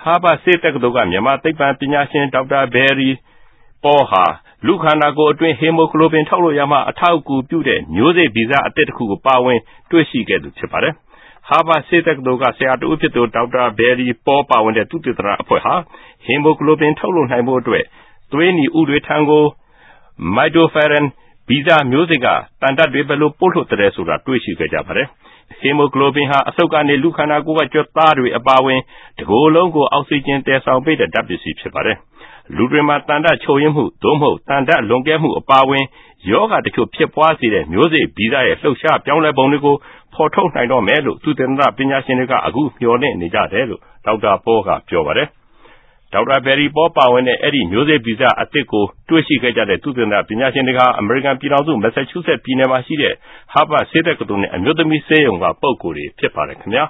ဟာဗတ်ဆေးတက္ကသိုလ်ကမြန်မာသိပ္ပံပညာရှင်ဒေါက်တာဘယ်ရီပေါ်ဟာလူခန္ဓာကိုယ်အတွင်းဟီမိုကလိုဗင်ထုတ်လုပ်ရမှာအထောက်အကူပြုတဲ့မျိုးစိတ်ဗီဇအသစ်တစ်ခုကိုပါဝင်တွေ့ရှိခဲ့သူဖြစ်ပါတယ်။ဟာဗတ်ဆေးတက္ကသိုလ်ကဆရာတဦးဖြစ်သူဒေါက်တာဘယ်ရီပေါ်ပါဝင်တဲ့သုတေသနအဖွဲ့ဟာဟီမိုကလိုဗင်ထုတ်လုပ်နိုင်ဖို့အတွက်သွေးနီဥတွေထံကိုမိုက်တိုဖယ်ရန်ဗီဇမျိုးစိတ်ကတန်တတ်တွေဘယ်လိုပို့လွှတ်တယ်ဆိုတာတွေ့ရှိခဲ့ကြပါတယ်။ဟီမိုကလိုဗင်ဟာအဆုတ်ကနေလူခန္ဓာကိုယ်ကကြွက်သားတွေအပါအဝင်တကိုယ်လုံးကိုအောက်ဆီဂျင်တည်ဆောင်ပေးတဲ့ဓာတ်ပစ္စည်းဖြစ်ပါတယ်။လူတွေမှာတန်တတ်ချို့ယွင်းမှုသို့မဟုတ်တန်တတ်လွန်ကဲမှုအပါအဝင်ယောဂတချို့ဖြစ်ပွားစေတဲ့မျိုးစိတ်ဗီဇရဲ့လှုပ်ရှားပြောင်းလဲပုံတွေကိုဖော်ထုတ်နိုင်တော့မယ်လို့သုတေသနပညာရှင်တွေကအခုမျှော်လင့်နေကြတယ်လို့ဒေါက်တာပေါ်ကပြောပါတယ်။ဒေါက်တာဘယ်ရီပေါ်ပါဝင်တဲ့အဲ့ဒီမျိုးစိတ်ဗီဇအသစ်ကိုတွေ့ရှိခဲ့ကြတဲ့သုတေသနပညာရှင်တွေကအမေရိကန်ပြည်ထောင်စုမက်ဆာချူးဆက်ပြည်နယ်မှာရှိတဲ့ဟာဗတ်ဆေးတက္ကသိုလ်နဲ့အမျိုးသမီးဆေးရုံကပုဂ္ဂိုလ်တွေဖြစ်ပါတယ်ခင်ဗျာ